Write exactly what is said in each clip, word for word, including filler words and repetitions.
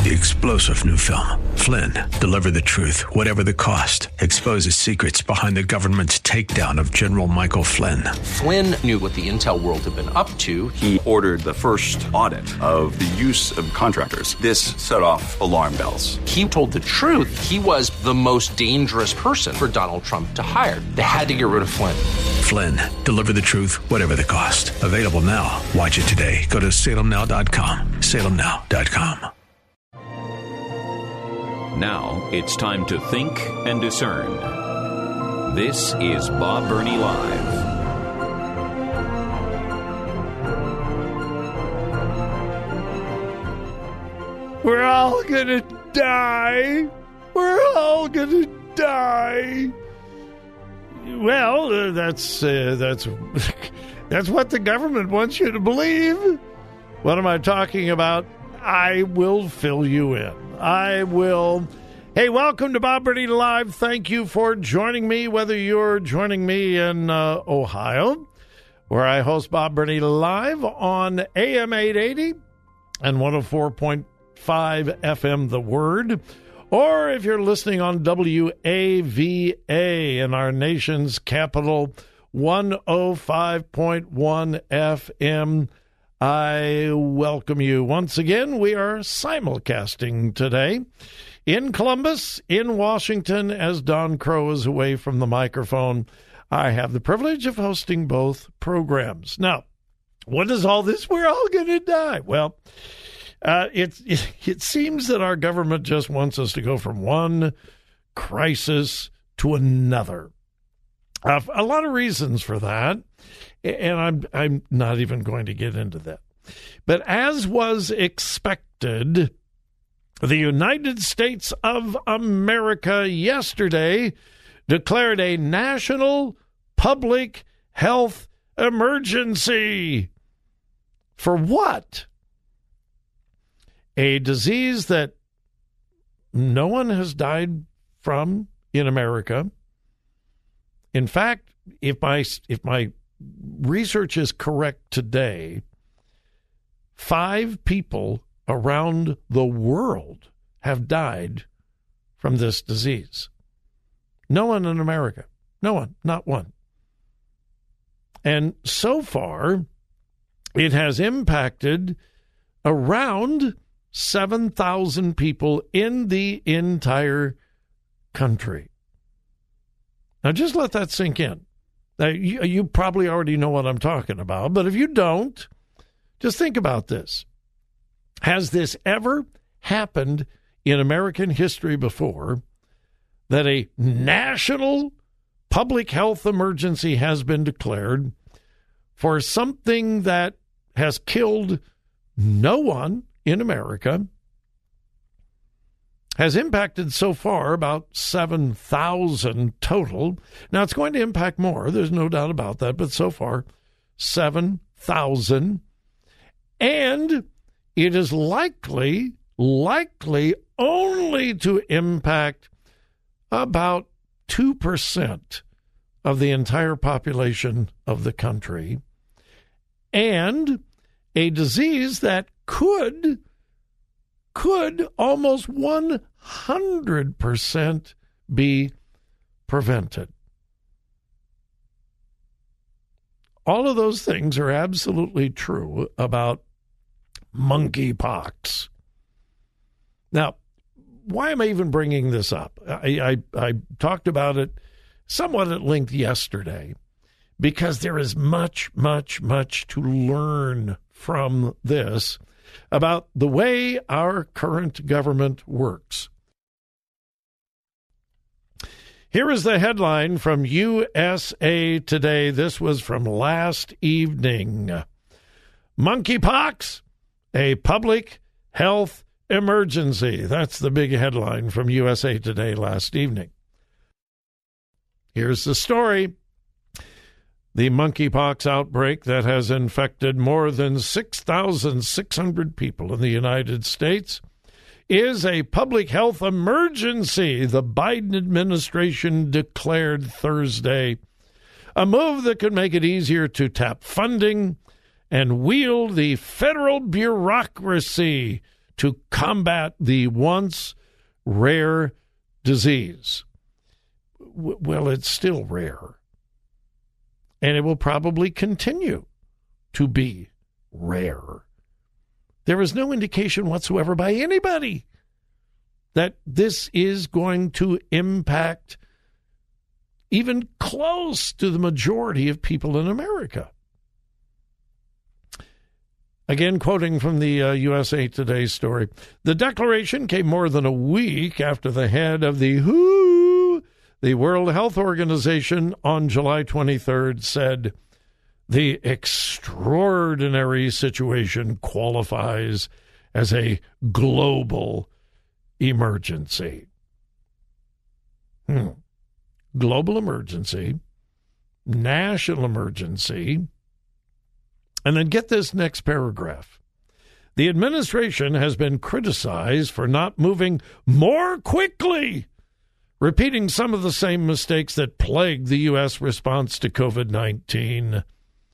The explosive new film, Flynn, deliver the truth, whatever the cost, exposes secrets behind the government's takedown of General Michael Flynn. Flynn knew what the intel world had been up to. He ordered the first audit of the use of contractors. This set off alarm bells. He told the truth. He was the most dangerous person for Donald Trump to hire. They had to get rid of Flynn. Flynn, deliver the truth, whatever the cost. Available now. Watch it today. Go to salem now dot com. salem now dot com. Now it's time to think and discern. This is Bob Burney Live. We're all gonna die. We're all gonna die. Well, uh, that's uh, that's that's what the government wants you to believe. What am I talking about? I will fill you in. I will. Hey, welcome to Bob Burney Live. Thank you for joining me, whether you're joining me in uh, Ohio, where I host Bob Burney Live on A M eight eighty and one oh four point five F M The Word, or if you're listening on W A V A in our nation's capital, one oh five point one F M. I welcome you. Once again, we are simulcasting today in Columbus, in Washington, as Don Crow is away from the microphone. I have the privilege of hosting both programs. Now, what is all this? We're all going to die. Well, uh, it, it, it seems that our government just wants us to go from one crisis to another. Uh, a lot of reasons for that, and I'm I'm not even going to get into that. But as was expected, the United States of America yesterday declared a national public health emergency. For what? A disease that no one has died from in America. In fact, if my if my research is correct today, five people around the world have died from this disease. No one in America. No one, not one. And so far, it has impacted around seven thousand people in the entire country. Now, just let that sink in. Now, you, you probably already know what I'm talking about, but if you don't, just think about this. Has this ever happened in American history before that a national public health emergency has been declared for something that has killed no one in America, has impacted so far about seven thousand total. Now, it's going to impact more. There's no doubt about that. But so far, seven thousand. And it is likely, likely only to impact about two percent of the entire population of the country. And a disease that could could almost one hundred percent be prevented. All of those things are absolutely true about monkeypox. Now, why am I even bringing this up? I, I, I talked about it somewhat at length yesterday because there is much, much, much to learn from this about the way our current government works. Here is the headline from U S A Today. This was from last evening. Monkeypox, a public health emergency. That's the big headline from U S A Today last evening. Here's the story. The monkeypox outbreak that has infected more than six thousand six hundred people in the United States is a public health emergency, the Biden administration declared Thursday, a move that could make it easier to tap funding and wield the federal bureaucracy to combat the once rare disease. W- well, it's still rare. And it will probably continue to be rare. There is no indication whatsoever by anybody that this is going to impact even close to the majority of people in America. Again, quoting from the uh, U S A Today story, the declaration came more than a week after the head of the W H O, the World Health Organization, on July twenty-third said the extraordinary situation qualifies as a global emergency. Hmm. Global emergency, national emergency, and then get this next paragraph. The administration has been criticized for not moving more quickly, repeating some of the same mistakes that plagued the U S response to COVID nineteen.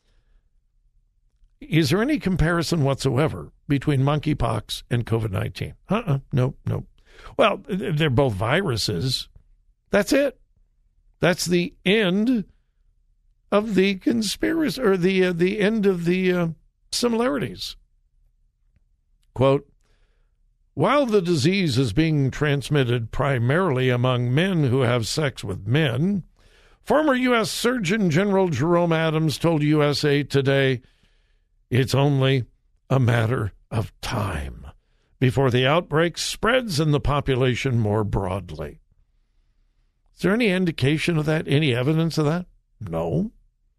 Is there any comparison whatsoever between monkeypox and COVID nineteen? Uh-uh, no, no. Well, they're both viruses. That's it. That's the end of the conspiracy, or the uh, the end of the uh, similarities. Quote, while the disease is being transmitted primarily among men who have sex with men, former U S Surgeon General Jerome Adams told U S A Today it's only a matter of time before the outbreak spreads in the population more broadly. Is there any indication of that? Any evidence of that? No.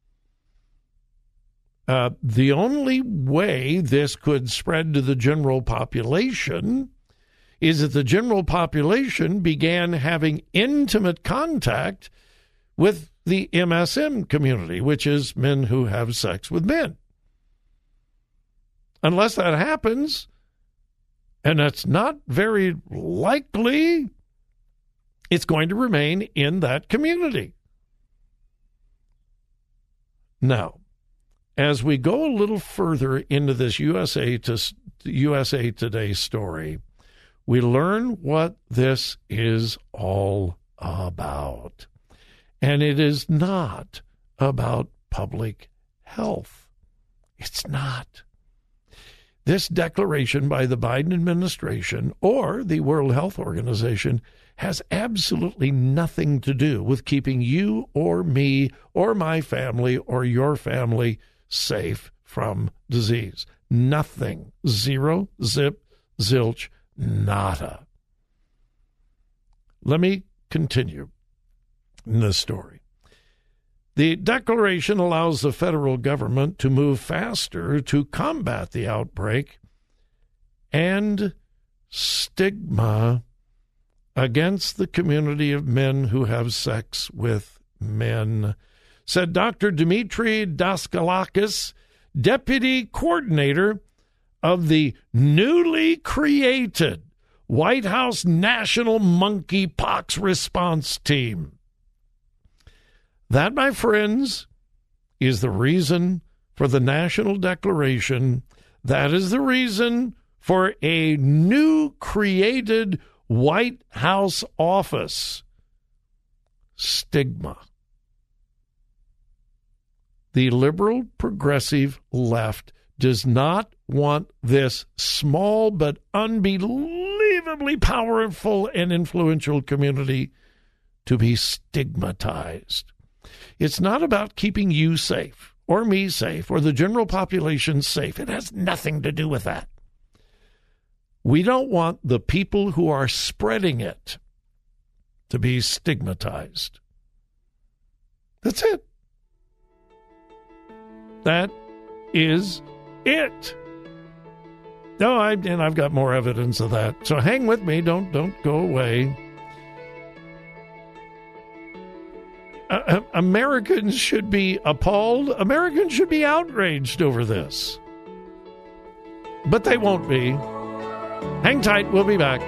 Uh, the only way this could spread to the general population is that the general population began having intimate contact with the M S M community, which is men who have sex with men. Unless that happens, and that's not very likely, it's going to remain in that community. Now, as we go a little further into this U S A to U S A Today story, we learn what this is all about. And it is not about public health. It's not. This declaration by the Biden administration or the World Health Organization has absolutely nothing to do with keeping you or me or my family or your family safe from disease. Nothing. Zero, zip, zilch, nada. Let me continue in this story. The declaration allows the federal government to move faster to combat the outbreak and stigma against the community of men who have sex with men, said Doctor Dimitri Daskalakis, deputy coordinator of the newly created White House National Monkeypox Response Team. That, my friends, is the reason for the national declaration. That is the reason for a new created White House office. Stigma. The liberal progressive left does not want this small but unbelievably powerful and influential community to be stigmatized. It's not about keeping you safe or me safe or the general population safe. It has nothing to do with that. We don't want the people who are spreading it to be stigmatized. That's it. That is it. No, I, and I've got more evidence of that. So hang with me. Don't don't go away. Uh, Americans should be appalled. Americans should be outraged over this. But they won't be. Hang tight. We'll be back.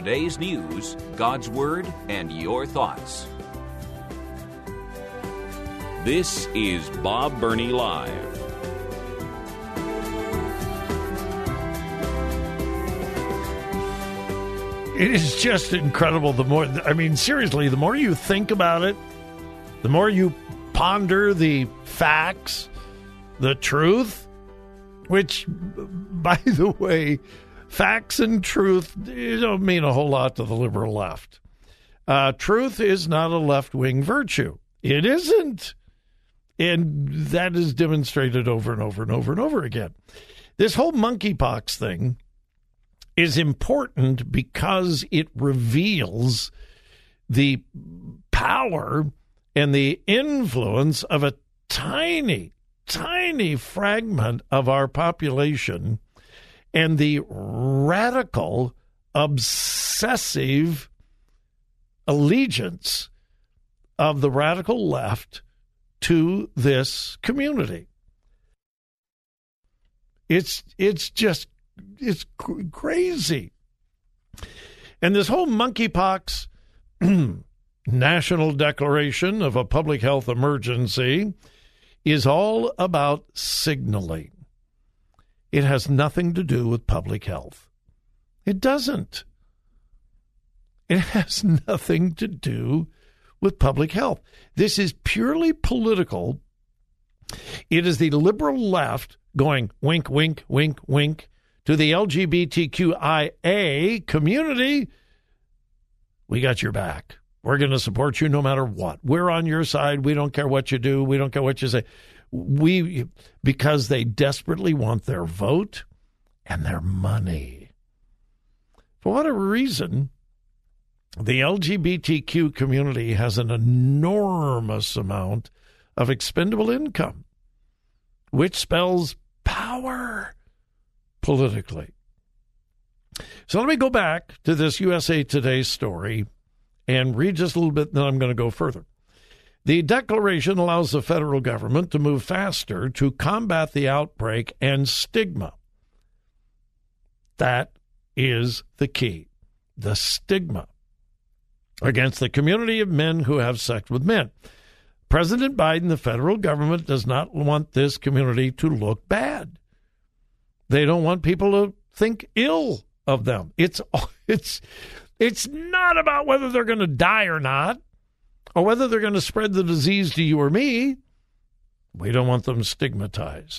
today's news, God's Word, and your thoughts. This is Bob Burney Live. It is just incredible. The more, I mean, seriously, the more you think about it, the more you ponder the facts, the truth, which, by the way, facts and truth don't mean a whole lot to the liberal left. Uh, truth is not a left-wing virtue. It isn't. And that is demonstrated over and over and over and over again. This whole monkeypox thing is important because it reveals the power and the influence of a tiny, tiny fragment of our population and the radical, obsessive allegiance of the radical left to this community. It's it's just it's crazy. And this whole monkeypox national declaration of a public health emergency is all about signaling. It has nothing to do with public health. It doesn't. It has nothing to do with public health. This is purely political. It is the liberal left going wink, wink, wink, wink to the L G B T Q I A community. We got your back. We're going to support you no matter what. We're on your side. We don't care what you do. We don't care what you say. We, because they desperately want their vote and their money. For whatever reason, the L G B T Q community has an enormous amount of expendable income, which spells power politically. So let me go back to this U S A Today story and read just a little bit, then I'm going to go further. The declaration allows the federal government to move faster to combat the outbreak and stigma. That is the key, the stigma against the community of men who have sex with men. President Biden, the federal government, does not want this community to look bad. They don't want people to think ill of them. It's it's it's not about whether they're going to die or not, or whether they're going to spread the disease to you or me. We don't want them stigmatized.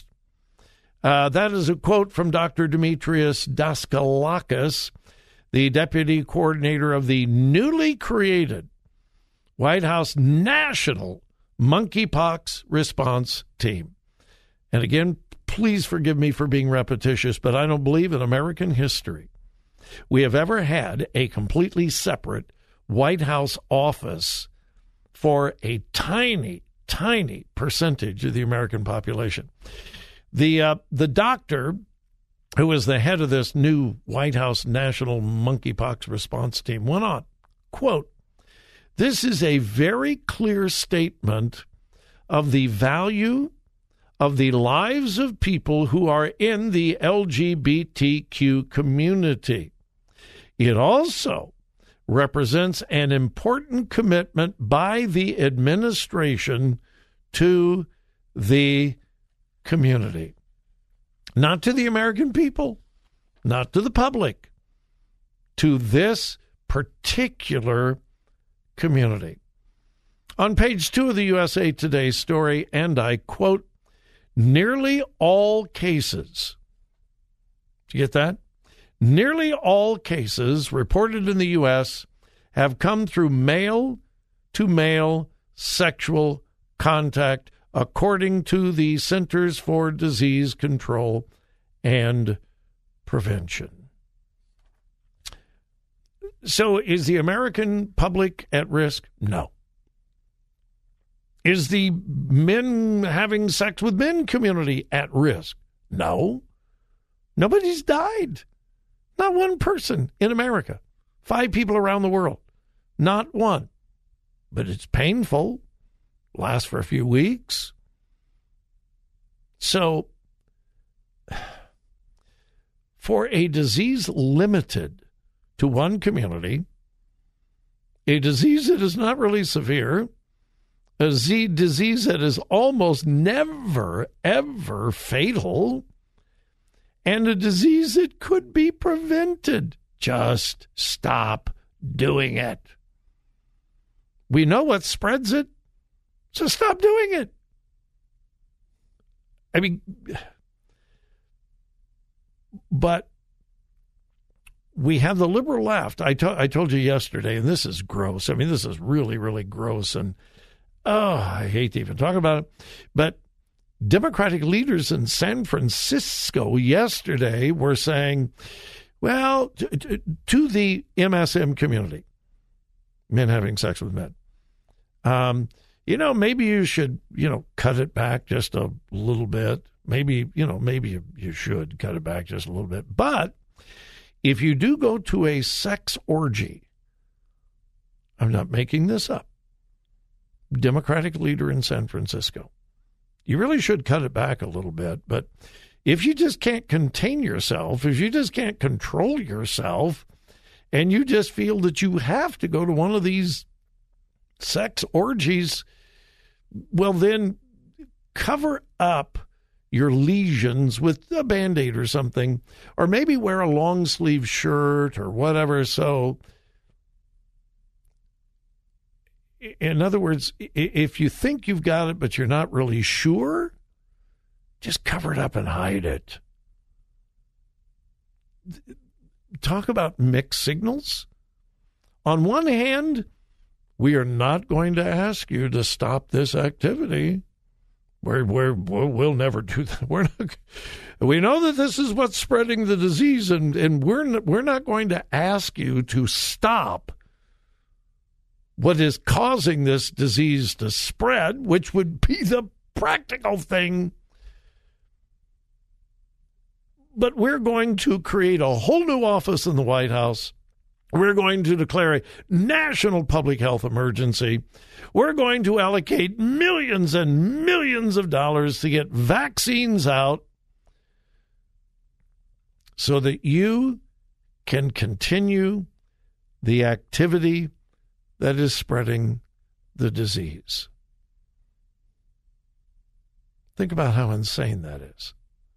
Uh, that is a quote from Doctor Demetrius Daskalakis, the deputy coordinator of the newly created White House National Monkeypox Response Team. And again, please forgive me for being repetitious, but I don't believe in American history we have ever had a completely separate White House office for a tiny, tiny percentage of the American population. The uh, the doctor who is the head of this new White House National Monkeypox Response Team went on, quote, "This is a very clear statement of the value of the lives of people who are in the L G B T Q community. It also represents an important commitment by the administration to the community. Not to the American people, not to the public, to this particular community." On page two of the U S A Today story, and I quote, "Nearly all cases," did you get that? "Nearly all cases reported in the U S have come through male-to-male sexual contact, according to the Centers for Disease Control and Prevention." So is the American public at risk? No. Is the men having sex with men community at risk? No. Nobody's died. Not one person in America. Five people around the world. Not one. But it's painful. Lasts for a few weeks. So, for a disease limited to one community, a disease that is not really severe, a z- disease that is almost never, ever fatal, and a disease that could be prevented. Just stop doing it. We know what spreads it, so stop doing it. I mean, but we have the liberal left. I, to- I told you yesterday, and this is gross. I mean, this is really, really gross. And, oh, I hate to even talk about it. But Democratic leaders in San Francisco yesterday were saying, well, to, to, to the M S M community, men having sex with men, um, you know, maybe you should, you know, cut it back just a little bit. Maybe, you know, maybe you, you should cut it back just a little bit. But if you do go to a sex orgy, I'm not making this up, Democratic leader in San Francisco, you really should cut it back a little bit. But if you just can't contain yourself, if you just can't control yourself, and you just feel that you have to go to one of these sex orgies, well, then cover up your lesions with a Band-Aid or something, or maybe wear a long-sleeve shirt or whatever. So, in other words, if you think you've got it but you're not really sure, just cover it up and hide it. Talk about mixed signals. On one hand, we are not going to ask you to stop this activity. We're, we're, we'll never do that. We're not, we know that this is what's spreading the disease, and, and we're, not, we're not going to ask you to stop what is causing this disease to spread, which would be the practical thing. But we're going to create a whole new office in the White House. We're going to declare a national public health emergency. We're going to allocate millions and millions of dollars to get vaccines out so that you can continue the activity that is spreading the disease. Think about how insane that is.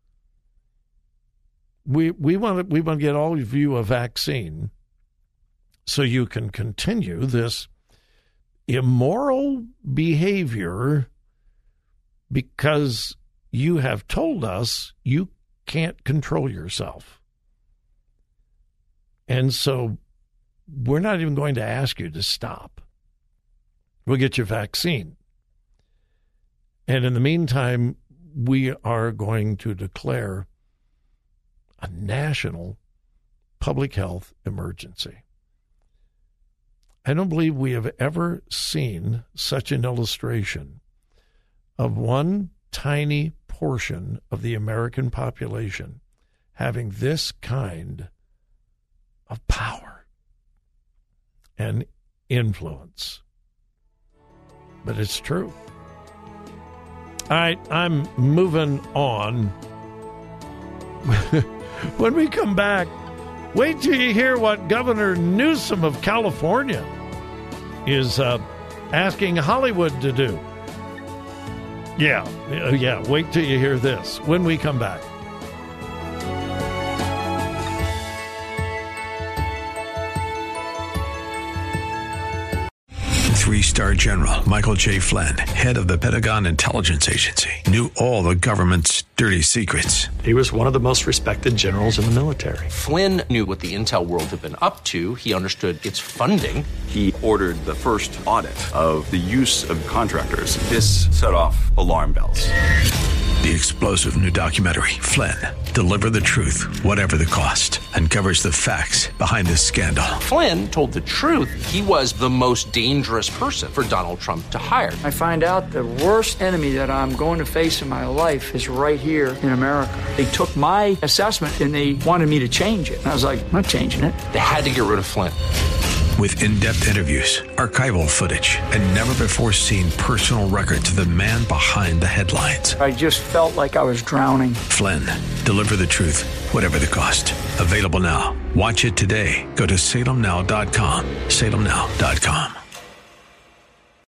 We we want to we want to get all of you a vaccine so you can continue this immoral behavior because you have told us you can't control yourself. And so we're not even going to ask you to stop. We'll get your vaccine. And in the meantime, we are going to declare a national public health emergency. I don't believe we have ever seen such an illustration of one tiny portion of the American population having this kind of power and influence. But it's true. All right, I'm moving on. When we come back, wait till you hear what Governor Newsom of California is uh, asking Hollywood to do. Yeah, yeah, wait till you hear this when we come back. Three-star General Michael J. Flynn, head of the Pentagon Intelligence Agency, knew all the government's dirty secrets. He was one of the most respected generals in the military. Flynn knew what the intel world had been up to. He understood its funding. He ordered the first audit of the use of contractors. This set off alarm bells. The explosive new documentary, Flynn, Deliver the Truth, Whatever the Cost, uncovers the facts behind this scandal. Flynn told the truth. He was the most dangerous person for Donald Trump to hire. I find out the worst enemy that I'm going to face in my life is right here in America. They took my assessment and they wanted me to change it. And I was like, I'm not changing it. They had to get rid of Flynn. With in-depth interviews, archival footage, and never-before-seen personal records of the man behind the headlines. I just felt like I was drowning. Flynn, deliver the truth, whatever the cost. Available now. Watch it today. Go to salem now dot com. salem now dot com.